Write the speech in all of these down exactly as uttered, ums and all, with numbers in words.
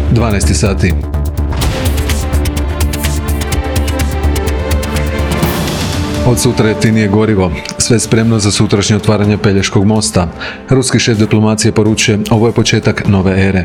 dvanaest sati. Od sutra jeftinije gorivo. Sve spremno za sutrašnje otvaranje Pelješkog mosta. Ruski šef diplomacije poručuje, ovo je početak nove ere.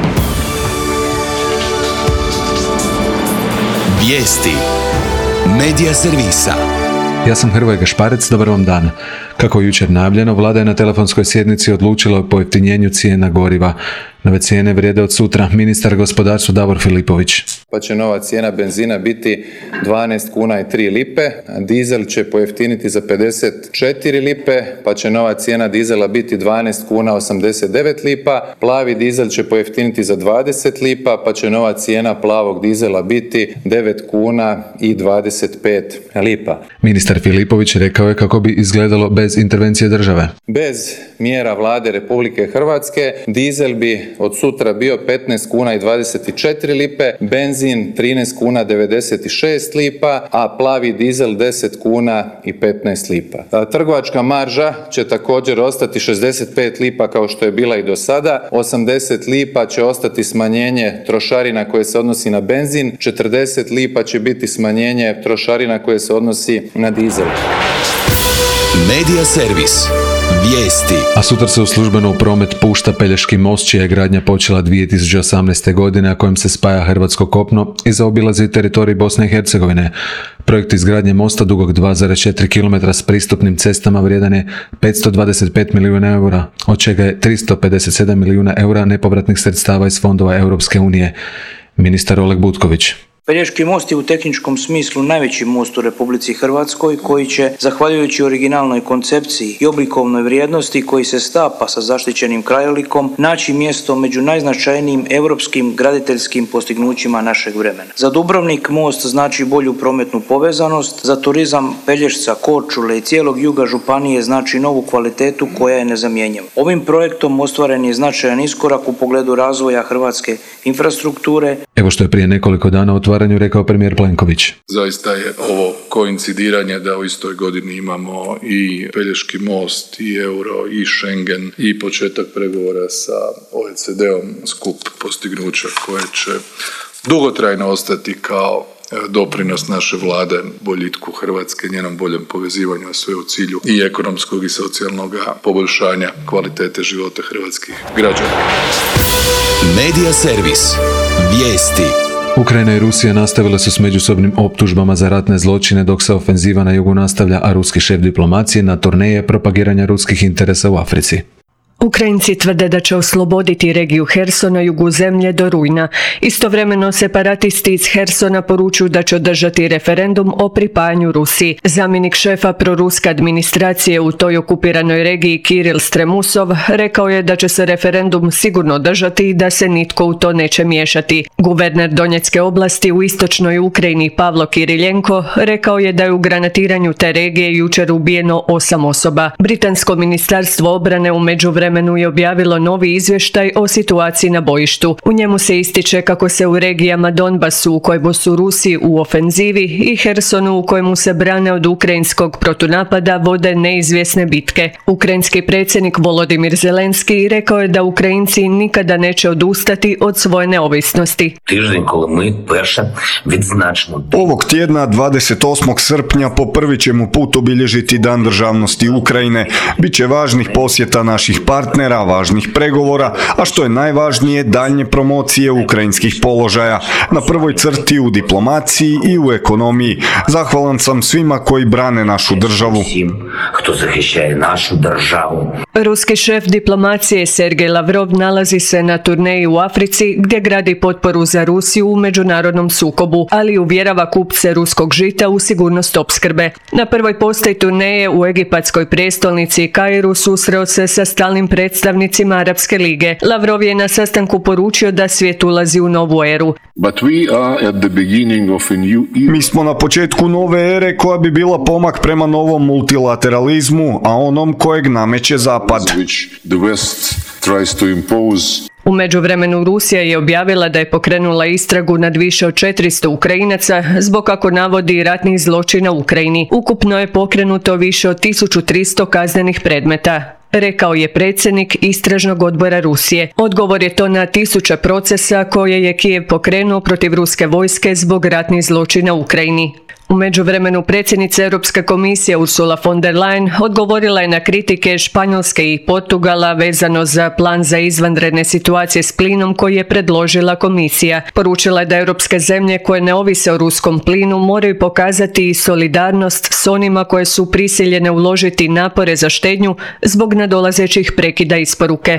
Vijesti Medija servisa. Ja sam Hrvoje Gašparec, dobar vam dan. Kako je jučer najavljeno, vlada je na telefonskoj sjednici odlučila o pojeftinjenju cijena goriva. Nove cijene vrijede od sutra. Ministar gospodarstva Davor Filipović. Pa će nova cijena benzina biti dvanaest kuna i tri lipe, a dizel će pojeftiniti za pedeset četiri lipe, pa će nova cijena dizela biti dvanaest kuna osamdeset devet lipa, plavi dizel će pojeftiniti za dvadeset lipa, pa će nova cijena plavog dizela biti devet kuna i dvadeset pet lipa. Ministar Filipović rekao je kako bi izgledalo bez intervencije države. Bez mjera vlade Republike Hrvatske dizel bi od sutra bio petnaest kuna i dvadeset četiri lipe, benzin trinaest kuna devedeset šest lipa, a plavi dizel deset kuna i petnaest lipa. A trgovačka marža će također ostati šezdeset pet lipa kao što je bila i do sada, osamdeset lipa će ostati smanjenje trošarina koje se odnosi na benzin, četrdeset lipa će biti smanjenje trošarina koje se odnosi na dizel. Medija servis. Vijesti. A sutra se u službeno u promet pušta Pelješki most, čija je gradnja počela dvije tisuće osamnaeste. godine, a kojim se spaja hrvatsko kopno i zaobilazi teritorij Bosne i Hercegovine. Projekt izgradnje mosta dugog dva zarez četiri kilometra s pristupnim cestama vrijedan je petsto dvadeset pet milijuna eura, od čega je tristo pedeset sedam milijuna eura nepovratnih sredstava iz fondova Europske unije. Ministar Oleg Butković. Pelješki most je u tehničkom smislu najveći most u Republici Hrvatskoj koji će, zahvaljujući originalnoj koncepciji i oblikovnoj vrijednosti koji se stapa sa zaštićenim krajolikom, naći mjesto među najznačajnijim europskim graditeljskim postignućima našeg vremena. Za Dubrovnik most znači bolju prometnu povezanost, za turizam Pelješca, Korčule i cijelog juga županije znači novu kvalitetu koja je nezamjenjiva. Ovim projektom ostvaren je značajan iskorak u pogledu razvoja hrvatske infrastrukture. Evo što je prije nekoliko dana otvaranju rekao premijer Plenković. Zaista je ovo koincidiranje da u istoj godini imamo i Pelješki most, i euro, i Schengen, i početak pregovora sa O E C D-om, skup postignuća koje će dugotrajno ostati kao doprinos naše vlade boljitku Hrvatske, njenom boljem povezivanju, a sve u cilju i ekonomskog i socijalnog poboljšanja kvalitete života hrvatskih građana. Medija servis. Vijesti. Ukrajina i Rusija nastavile su s međusobnim optužbama za ratne zločine dok se ofenziva na jugu nastavlja, a ruski šef diplomacije na turneje propagiranja ruskih interesa u Africi. Ukrajinci tvrde da će osloboditi regiju Herson na jugu zemlje do rujna. Istovremeno separatisti iz Hersona poručuju da će održati referendum o pripajanju Rusiji. Zamjenik šefa proruske administracije u toj okupiranoj regiji Kiril Stremusov rekao je da će se referendum sigurno održati i da se nitko u to neće miješati. Guverner Donjecke oblasti u istočnoj Ukrajini Pavlo Kiriljenko rekao je da je u granatiranju te regije jučer ubijeno osam osoba. Britansko ministarstvo obrane u međuvremenu je objavilo novi izvještaj o situaciji na bojištu. U njemu se ističe kako se u regijama Donbasu u kojemu su Rusi u ofenzivi i Hersonu u kojemu se brane od ukrajinskog protunapada vode neizvjesne bitke. Ukrajinski predsjednik Volodimir Zelenski rekao je da Ukrajinci nikada neće odustati od svoje neovisnosti. Ovog tjedna dvadeset osmog srpnja po prvi ćemo put obilježiti Dan državnosti Ukrajine. Biće važnih posjeta naših partnera, važnih pregovora, a što je najvažnije, daljnje promocije ukrajinskih položaja na prvoj crti u diplomaciji i u ekonomiji. Zahvalan sam svima koji brane našu državu. Ruski šef diplomacije Sergej Lavrov nalazi se na turneji u Africi gdje gradi potporu za Rusiju u međunarodnom sukobu, ali uvjerava kupce ruskog žita u sigurnost opskrbe. Na prvoj postaji turneje u egipatskoj prijestolnici Kairu susreo se sa stalnim predstavnicima Arapske lige. Lavrov je na sastanku poručio da svijet ulazi u novu eru. Mi smo na početku nove ere koja bi bila pomak prema novom multilateralizmu, a onom kojeg nameće Zapad. U međuvremenu Rusija je objavila da je pokrenula istragu nad više od četiristo Ukrajinaca zbog, kako navodi, ratnih zločina u Ukrajini. Ukupno je pokrenuto više od tisuću tristo kaznenih predmeta. rekao je predsjednik Istražnog odbora Rusije. Odgovor je to na tisuća procesa koje je Kijev pokrenuo protiv ruske vojske zbog ratnih zločina u Ukrajini. U međuvremenu predsjednica Europske komisije Ursula von der Leyen odgovorila je na kritike Španjolske i Portugala vezano za plan za izvanredne situacije s plinom koji je predložila komisija. Poručila je da europske zemlje koje ne ovise o ruskom plinu moraju pokazati i solidarnost s onima koje su prisiljene uložiti napore za štednju zbog nadolazećih prekida isporuke.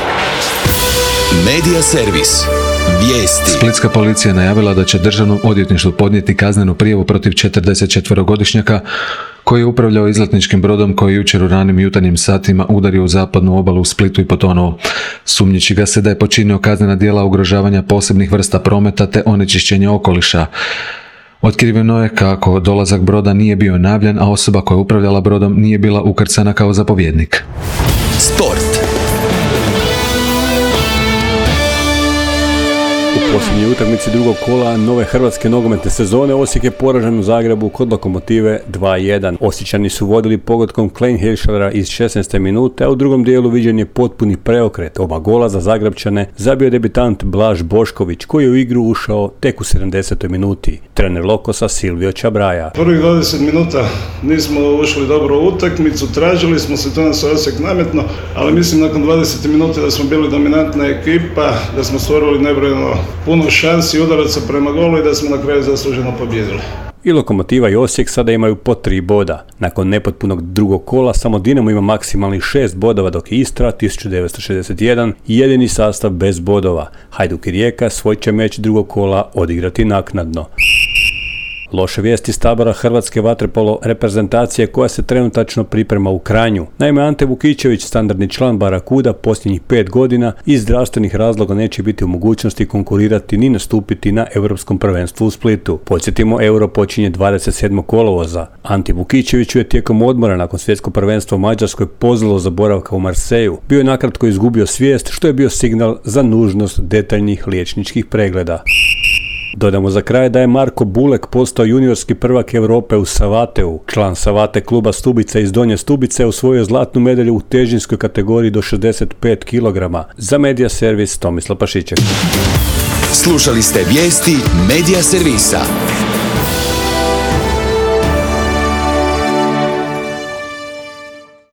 Medija servis. Vijesti. Splitska policija najavila da će državnom odvjetništvu podnijeti kaznenu prijavu protiv četrdesetčetverogodišnjaka koji je upravljao izletničkim brodom koji je jučer u ranim jutarnjim satima udario u zapadnu obalu u Splitu i potonuo. Sumnjiči ga se da je počinio kaznena djela ugrožavanja posebnih vrsta prometa te onečišćenja okoliša. Otkriveno je kako dolazak broda nije bio najavljen, a osoba koja je upravljala brodom nije bila ukrcana kao zapovjednik. Sport. U posljednjoj utakmici drugog kola nove hrvatske nogometne sezone Osijek je poražen u Zagrebu kod Lokomotive dva jedan. Osječani su vodili pogodkom Klein-Hirschlera iz šesnaeste minute, a u drugom dijelu viđen je potpuni preokret. Oba gola za Zagrepčane zabio je debitant Blaž Bošković koji je u igru ušao tek u sedamdesetoj minuti. Trener Lokosa Silvio Čabraja. Prvih dvadeset minuta nismo ušli dobro u utakmicu, tražili smo se, to nas Osijek nametno, ali mislim nakon dvadeset minuta da smo bili dominantna ekipa, da smo stvorili nebrojeno puno šansi i udaraca prema golu i da smo na kraju zasluženo pobijedili. I Lokomotiva i Osijek sada imaju po tri boda. Nakon nepotpunog drugog kola samo Dinamo ima maksimalnih šest bodova, dok je Istra tisuću devetsto šezdeset jedan jedini sastav bez bodova. Hajduk i Rijeka svoj će meč drugog kola odigrati naknadno. Loše vijesti iz tabora hrvatske vaterpolo reprezentacije koja se trenutačno priprema u Kranju. Naime, Ante Vukičević, standardni član Barakuda posljednjih pet godina, iz zdravstvenih razloga neće biti u mogućnosti konkurirati ni nastupiti na Europskom prvenstvu u Splitu. Podsjetimo, Euro počinje dvadeset sedmog kolovoza. Ante Vukičeviću je tijekom odmora nakon svjetskog prvenstva u Mađarskoj pozvalo za boravka u Marseju. Bio je nakratko izgubio svijest, što je bio signal za nužnost detaljnih liječničkih pregleda. Dodamo za kraj da je Marko Bulek postao juniorski prvak Europe u Savateu. Član Savate kluba Stubica iz Donje Stubice osvojio zlatnu medalju u težinskoj kategoriji do šezdeset pet kilograma. Za Medija servis Tomislav Pašiček. Slušali ste vijesti Medija servisa.